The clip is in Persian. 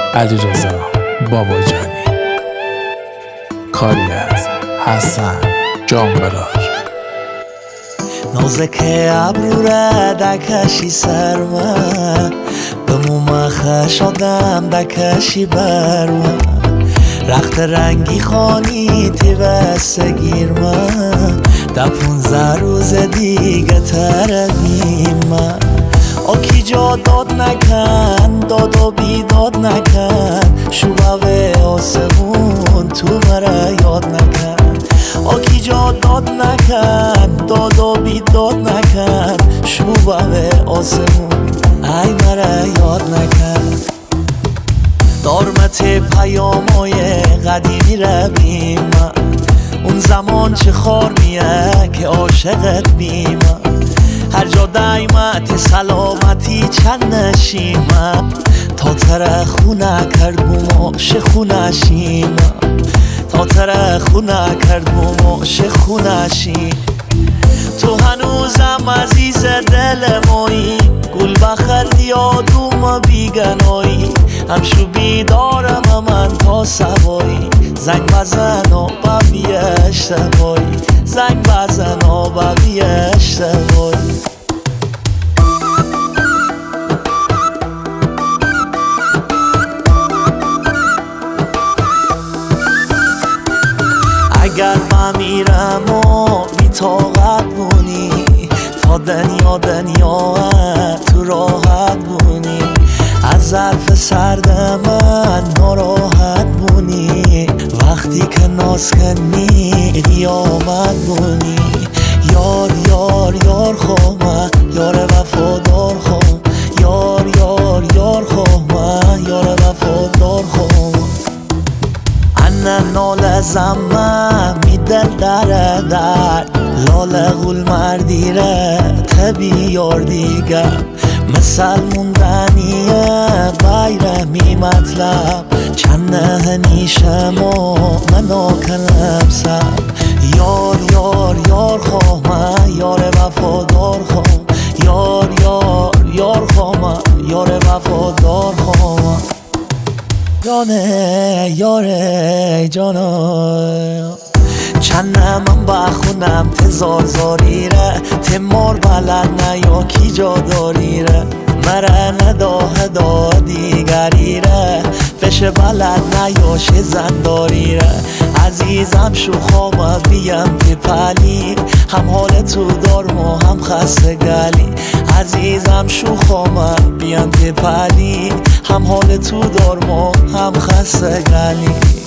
علیرضا باباجانی، کاری از حسن جانبلاک. نازک ابرو دکشی سرمه بموم خشادم دکشی برمه رخت رنگی خانی تیوست گیرمه ده 15 روز دیگه ترویم آکی جا داد نکن داد و بیداد نکن شوبه آسمون تو مرا یاد نکن آکی جا داد نکن داد و بیداد نکن شوبه آسمون ای مرا یاد نکن دارمت پیامای قدیمی رویم اون زمان چه خار میه که عاشقت بیم هر جا دایمت سلامتی چند نشیم تا تره خونه کرد بوماش خونه شیم تا تره خونه کرد بوماش خونه شیم تو هنوزم عزیز دل مایی گل بخل یادوم بیگنایی همشو بیدارم من تا سوایی زنگ بزن و ببی اشتبایی زنگ بزن و ببی اشتبایی اگر من میرم و بی‌طاقت بونی تا دنیا تو راحت بونی از ظرف سرد من ناراحت بونی وقتی که ناز کنی قیامت بونی یار یار یار خواه یار وفادار خواه یار یار یار خواه یار وفادار خواه انا نال زمه میدل در لال غول مردیره تبی یار دیگه مثل موندنیه بیرمی مطلب چند هنیشم و منو کلم سب یار یار یار خواه یار وفادار خواه یار یار یار خواه یار وفادار خواه جانه یاره جانا چند من بخونم تزار زاریره تمار بلد نه یا کی جا داریره مره نداه دا دیگریره فش بلد نه یا شه زنداریره عزیزم شو خواب بیم تی پلی هم حال تو دارم و هم خسته گلی عزیزم شو خواب بیم تی پلی هم حال تو دارم و هم خسته گلی